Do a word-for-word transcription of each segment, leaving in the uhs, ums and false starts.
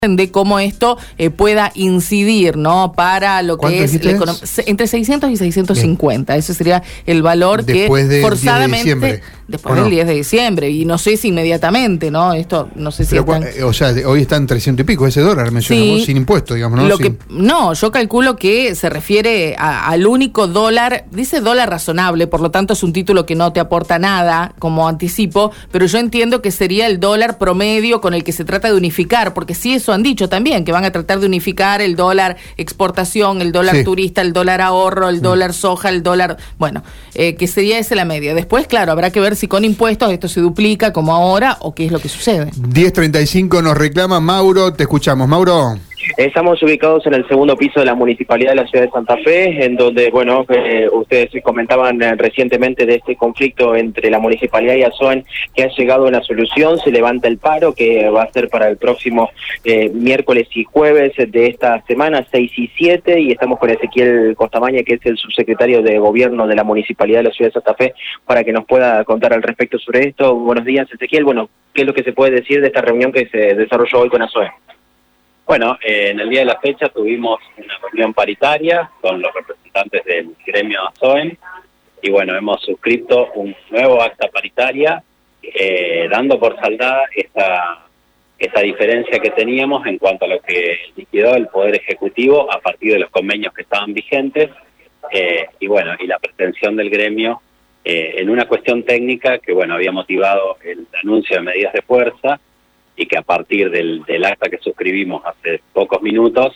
de cómo esto eh, pueda incidir, ¿no? Para lo que es la economía, entre seiscientos y seiscientos cincuenta. Bien. Ese sería el valor después que de forzadamente de después del diez de diciembre, y no sé si inmediatamente, ¿no? Esto no sé si Pero, están... o sea, hoy están trescientos y pico ese dólar, mencionamos, sí, sin impuesto, digamos, ¿no? Lo sin... que, no, yo calculo que se refiere a, al único dólar, dice dólar razonable, por lo tanto es un título que no te aporta nada como anticipo, pero yo entiendo que sería el dólar promedio con el que se trata de unificar, porque sí, eso han dicho también, que van a tratar de unificar el dólar exportación, el dólar sí. turista, el dólar ahorro, el sí. dólar soja, el dólar, bueno, eh, que sería esa la media. Después, claro, habrá que ver si con impuestos esto se duplica como ahora o qué es lo que sucede. diez treinta y cinco nos reclama Mauro, te escuchamos, Mauro. Estamos ubicados en el segundo piso de la Municipalidad de la Ciudad de Santa Fe, en donde, bueno, eh, ustedes comentaban eh, recientemente de este conflicto entre la Municipalidad y ASOEN, que ha llegado a una solución. Se levanta el paro, que va a ser para el próximo eh, miércoles y jueves de esta semana, seis y siete, y estamos con Ezequiel Costamaña, que es el subsecretario de Gobierno de la Municipalidad de la Ciudad de Santa Fe, para que nos pueda contar al respecto sobre esto. Buenos días, Ezequiel. Bueno, ¿qué es lo que se puede decir de esta reunión que se desarrolló hoy con ASOEN? Bueno, eh, en el día de la fecha tuvimos una reunión paritaria con los representantes del gremio ASOEN y bueno, hemos suscrito un nuevo acta paritaria eh, dando por saldada esta, esta diferencia que teníamos en cuanto a lo que liquidó el Poder Ejecutivo a partir de los convenios que estaban vigentes eh, y bueno, y la pretensión del gremio eh, en una cuestión técnica que bueno, había motivado el anuncio de medidas de fuerza y que a partir del, del acta que suscribimos hace pocos minutos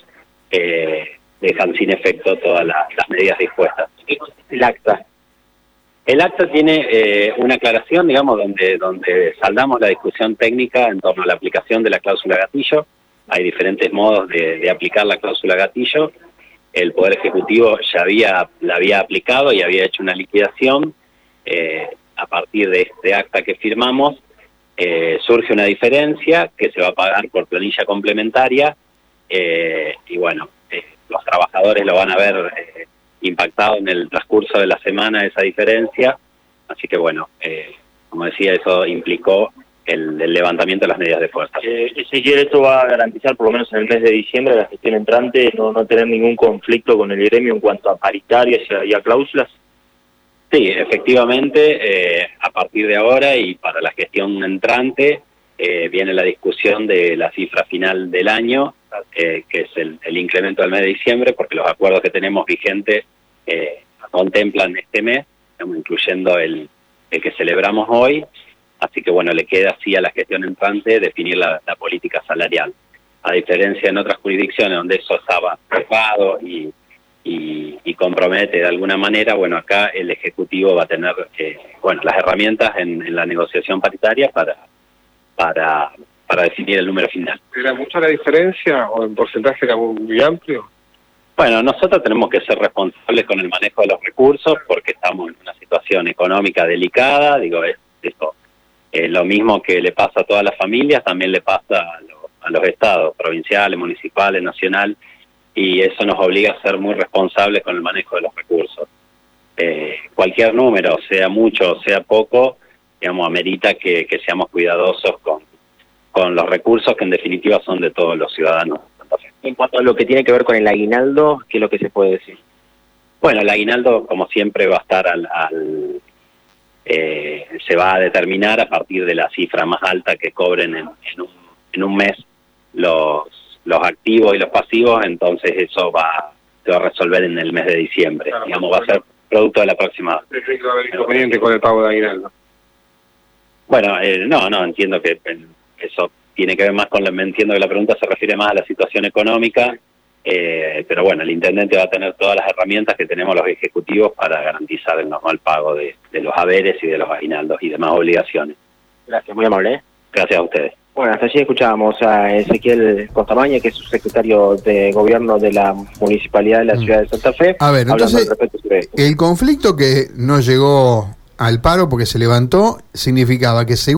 eh, dejan sin efecto todas la, las medidas dispuestas. ¿Qué consiste el acta? El acta tiene eh, una aclaración, digamos, donde, donde saldamos la discusión técnica en torno a la aplicación de la cláusula gatillo. Hay diferentes modos de, de aplicar la cláusula gatillo. El Poder Ejecutivo ya había la había aplicado y había hecho una liquidación. Eh, a partir de este acta que firmamos, Eh, surge una diferencia que se va a pagar por planilla complementaria eh, y bueno, eh, los trabajadores lo van a ver eh, impactado en el transcurso de la semana esa diferencia, así que bueno, eh, como decía, eso implicó el, el levantamiento de las medidas de fuerza. Eh, si quiere, esto va a garantizar por lo menos en el mes de diciembre, la gestión entrante, no, no tener ningún conflicto con el gremio en cuanto a paritarias y a, y a cláusulas. Sí, efectivamente, eh, a partir de ahora y para la gestión entrante eh, viene la discusión de la cifra final del año, eh, que es el, el incremento del mes de diciembre, porque los acuerdos que tenemos vigentes eh, contemplan este mes, incluyendo el, el que celebramos hoy, así que bueno, le queda así a la gestión entrante definir la, la política salarial. A diferencia en otras jurisdicciones donde eso estaba cerrado y Y, y compromete de alguna manera, bueno, acá el Ejecutivo va a tener eh, bueno, las herramientas en, en la negociación paritaria para, para, para definir el número final. ¿Era mucha la diferencia o el porcentaje era muy amplio? Bueno, nosotros tenemos que ser responsables con el manejo de los recursos porque estamos en una situación económica delicada, digo, es esto, eh, lo mismo que le pasa a todas las familias, también le pasa a, lo, a los estados, provinciales, municipales, nacional, y eso nos obliga a ser muy responsables con el manejo de los recursos. Eh, cualquier número, sea mucho o sea poco, digamos, amerita que, que seamos cuidadosos con, con los recursos que en definitiva son de todos los ciudadanos. En cuanto a lo que tiene que ver con el aguinaldo, ¿qué es lo que se puede decir? Bueno, el aguinaldo, como siempre, va a estar al... al eh, se va a determinar a partir de la cifra más alta que cobren en, en, un, en un mes los... los activos y los pasivos, entonces eso va se va a resolver en el mes de diciembre. Claro, digamos, va a ser producto de la próxima... ¿Va a haber inconveniente con el pago de aguinaldo? Bueno, eh, no, no, entiendo que eso tiene que ver más con... La, entiendo que la pregunta se refiere más a la situación económica, eh, pero bueno, el intendente va a tener todas las herramientas que tenemos los ejecutivos para garantizar el normal pago de, de los haberes y de los aguinaldos y demás obligaciones. Gracias, muy amable. ¿eh? Gracias a ustedes. Bueno, hasta allí escuchábamos a Ezequiel Costamaña, que es subsecretario de Gobierno de la Municipalidad de la Ciudad de Santa Fe. A ver, entonces, el conflicto que no llegó al paro porque se levantó significaba que según